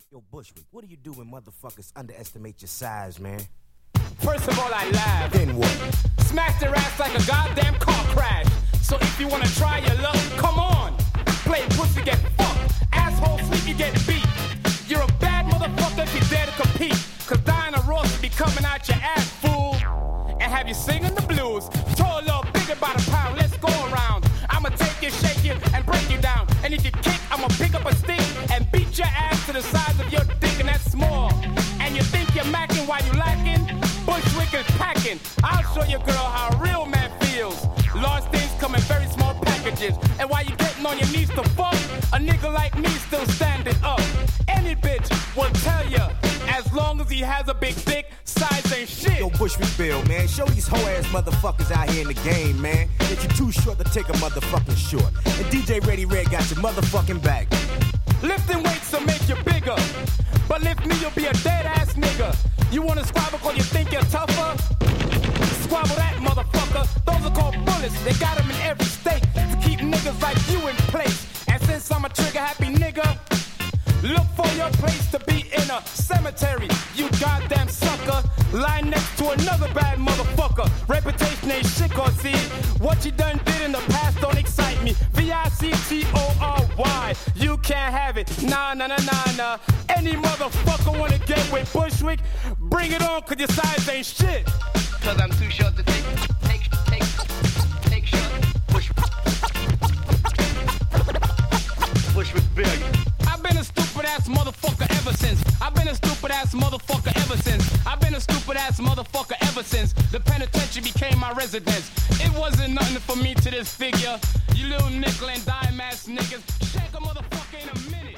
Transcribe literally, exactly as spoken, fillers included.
Yo, Bushwick, what do you do when motherfuckers underestimate your size, man? First of all, I laugh. Then what? Smack their ass like a goddamn car crash. So if you wanna try your luck, come on. Play pussy, get fucked. Asshole sleep, you get beat. You're a bad motherfucker if you dare to compete. Cause Diana Ross will be coming out your ass, fool. And have you singing the blues. Throw a little bigger by the pound, let's go around. I'ma take you, shake you, and break you down. And if you kick, I'ma pick up a stick and beat your ass to the size of your dick, and that's small. And you think you're macking while you lacking? Bushwick is packing. I'll show you, girl, how a real man feels. Large things come in very small packages. And while you getting on your knees to fuck, a nigga like me still standing up. Any bitch will tell you, as long as he has a big dick, size ain't shit. Yo, Bushwick Bill, man, show these hoe-ass motherfuckers out here in the game, man, that you're too short to take a motherfucking short. And D J Ready Red got your motherfucking back. Lifting weights will make you bigger, but lift me, you'll be a dead-ass nigga. You wanna squabble cause you think you're tougher? Squabble that, motherfucker. Those are called bullets. They got them in every state to keep niggas like you in place. And since I'm a trigger-happy nigga, look for your place to be in a cemetery, you goddamn sucker. Lying next to another bad motherfucker. Reputation ain't shit, cause see, what you done did in the past don't excite me. V I C T O R Y, you can't have it. Nah, nah, nah, nah, nah. Any motherfucker wanna get with Bushwick, bring it on, cause your size ain't shit. Cause I'm too short to take, take, take, take short. Bush, Bushwick Bill. I've been a stupid ass motherfucker ever since. I've been a stupid ass motherfucker ever since. I've been a stupid ass motherfucker ever since the penitentiary became my residence. It wasn't nothing for me to this figure. You little nickel and dime ass niggas. Shake a motherfucker in a minute.